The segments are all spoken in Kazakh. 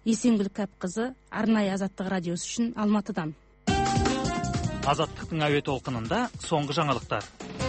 Есенгүл Кәпқызы, арнайы Азаттық радиосы үшін Алматыдан. Азаттықтың әуе толқынында соңғы жаңалықтар.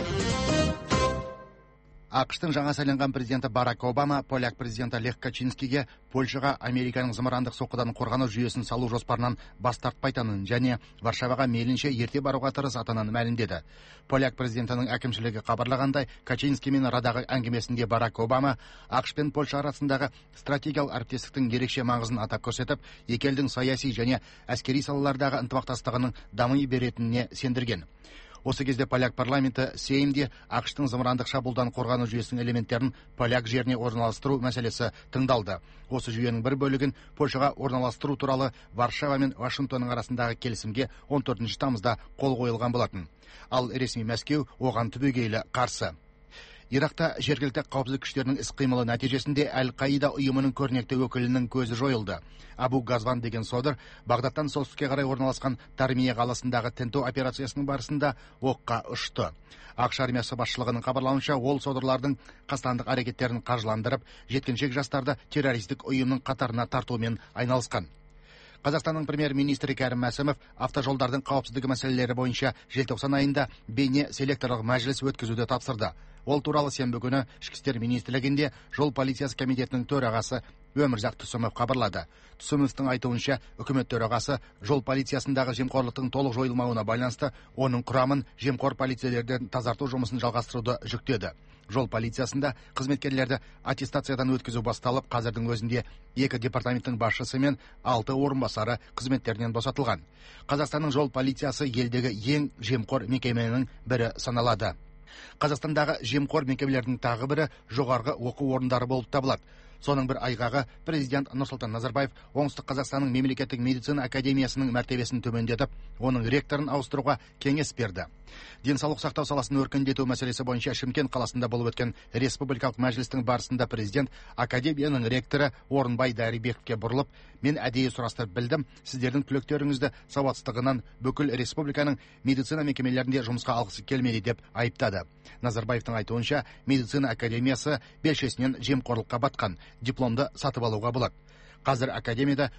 ақш-тың жаңа сайланған президенті Барак Обама поляк президенті Лех Качинскийге Польшаға Американың зымырандық соққыдан қорғану жүйесін салу жоспарынан бас тартпайтынын және Варшаваға мейлінше ерте баруға тырысатынын мәлімдеді. Поляк президентінің әкімшілігі хабарлағандай, Качинскиймен арадағы әңгімесінде Барак Обама ақш пен Польша арасындағы стратегиялық әріптестіктің ерекше маңызын атап көрсетіп, екі елдің саяси және әскери салалардағы ынтымақтастығының дами беретініне сендірген. Осы кезде поляк парламенті Сеймде ақш-тың зымырандық шабуылдан қорғану жүйесінің элементтерін поляк жеріне орналастыру мәселесі тыңдалды. Осы жүйенің бір бөлігін Польшаға орналастыру туралы Варшава мен Вашингтонның арасындағы келісімге 14 тамызда қол қойылған болатын. Ал ресми Мәскеу оған түбегейлі қарсы. Иракта жергілікті қауіпсіздік күштерінің іс-қимылы нәтижесінде Әл-Қаида ұйымының көрнекті өкілінің көзі жойылды. Абу Газван деген содыр Бағдаттан солтүстікке қарай орналасқан Тармия қаласындағы тінту операциясының барысында оққа ұшты. Ақш армиясы басшылығының хабарлауынша, ол содырлардың қастандық әрекеттерін қаржыландырып, жеткіншек жастарды террористік ұйымның қатарына тартумен айналысқан. Қазақстанның премьер-министрі Кәрім Мәсімов автожолдардың қауіпсіздігі мәселелері бойынша желтоқсан айында бейне селекторлық мәжіліс өткізуді тапсырды. Ол туралы сенбі күні Ішкі істер министрлігінде жол полициясы комитетінің төрағасы Өмірзақ Түсімов хабарлады. Түсімовтың айтуынша, үкімет төрағасы жол полициясындағы жемқорлықтың толық жойылмауына байланысты оның құрамын жемқор полицейлерден тазарту жұмысын жалғастыруды жүктеді. Жол полициясында қызметкерлерді аттестациядан өткізу басталып, қазірдің өзінде 2 департаменттің басшысы мен 6 орынбасары қызметтерінен босатылған. Қазақстанның жол полициясы елдегі ең жемқор мекеменің бірі саналады. Қазақстандағы жемқор мекемелердің тағы бірі жоғарғы оқу орындары болып табылады. Соның бір айғағы президент Нұрсұлтан Назарбаев Оңтүстік Қазақстанның мемлекеттік медицина академиясының мәртебесін төмендетіп, оның ректорын ауыстыруға кеңес берді. Денсаулық сақтау саласын өркендету мәселесі бойынша Шымкент қаласында болып өткен республикалық мәжілістің барысында президент академияның ректоры Орынбай Дәрібековке бұрылып, мен әдейі сұрастырып білдім, сіздердің түлектеріңізді сауатсыздығынан бүкіл республиканың медицина мекемелерінде жұмысқа алғысы келмеді деп айыптады. Назарбаевтың айтуынша, медицина академиясы белшесінен жемқорлыққа батқан, дипломды сатып алуға болады. Қазір академияда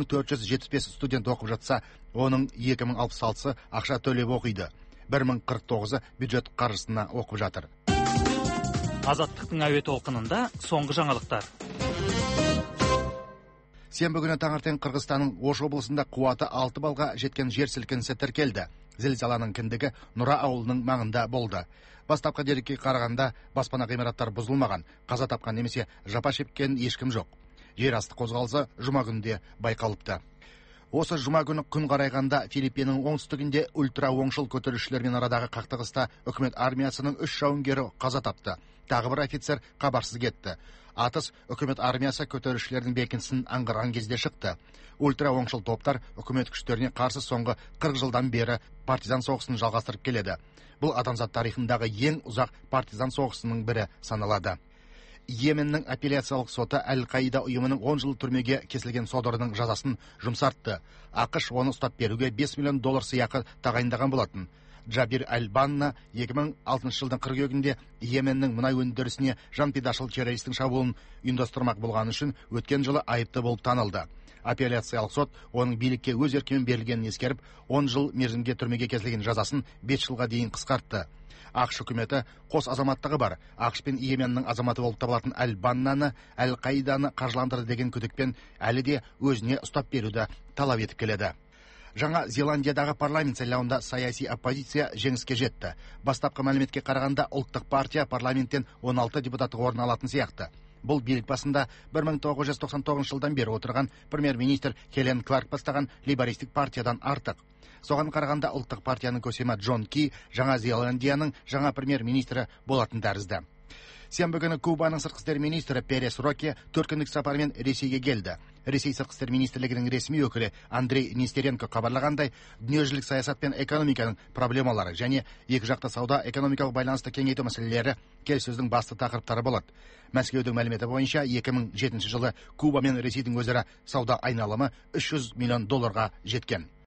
3475 студент оқып жатса, оның 2066-сы ақша төлеп оқиды. 1049-ы бюджет қаржысына оқып жатыр. Азаттықтың әуе толқынында соңғы жаңалықтар. Сенбі күні таңертең Қырғызстанның Ош облысында қуаты 6 балға жеткен жер сілкінісі тіркелді. Зілзаланың кіндігі Нұра ауылының маңында болды. Бастапқы дерекке қарағанда баспана ғимараттар бұзылмаған, қаза тапқан немесе жапа шеккен ешкім жоқ. Жер асты қозғалысы жұма күнде байқалыпты. Осы жұма күні күн қарайғанда Филиппиннің оңтүстігінде ультра оңшыл көтерілісшілермен арадағы қақтығыста үкімет армиясының 3 жауынгері қаза тапты. Тағы бір офицер хабарсыз кетті. Атыс үкімет армиясы көтерілісшілердің бекінісін аңғарған кезде шықты. Ультра оңшыл топтар үкімет күштеріне қарсы соңғы 40 жылдан бері партизан соғысын жалғастырып келеді. Бұл адамзат тарихындағы ең ұзақ партизан соғысының бірі саналады. Йеменнің апелляциялық соты Әл-Қаида ұйымының 10 жыл түрмеге кесілген содырының жазасын жұмсартты. ақш оны ұстап беруге $5 миллион сыйақы тағайындаған болатын. Джабир Аль-Банна 2006 жылдың қыркүйегінде Йеменнің мұнай өндірісіне жанпидашыл террористің шабуылын ұйымдастырмақ болғаны үшін өткен жылы айыпты болып танылды. Апелляциялық сот оның билікке өз еркімен берілгенін ескеріп, 10 жыл мерзімге түрмеге кесілген жазасын 5 жылға дейін қысқартты. ақш үкіметі қос азаматтығы бар. ақш пен Йеменнің азаматы болып табылатын Аль-Баннаны Әл-Қаиданы қаржыландырды деген күдікпен әлі де өзіне ұстап беруді талап етіп келеді. Жаңа Зеландиядағы парламент сайлауында саяси оппозиция жеңіске жетті. Бастапқы мәліметке қарағанда ұлттық партия парламенттен 16 депутаты орын алатын сияқты. Бұл билік басында 1999 жылдан бері отырған премьер-министр Хелен Кларк бастаған лейбористік партиядан артық. Соған қарағанда ұлттық партияның көсемі Джон Ки жаңа Зеландияның жаңа премьер-министрі болатын тәрізді. Сенбі күні Кубаның сыртқы істер министрі Перес Роке 4 күндік сапармен Ресейге келді. Ресей сыртқы істер министрлігінің ресми өкілі Андрей Нестеренко хабарлағандай, дүниежүзілік саясат пен экономиканың проблемалары және екі жақты сауда экономикалық байланысты кеңейту мәселелері келіссөздің басты тақырыптары болады. Мәскеудің мәліметі бойынша 2007 жылы Куба мен Ресейдің өзара сауда айналымы $300 миллион жеткен.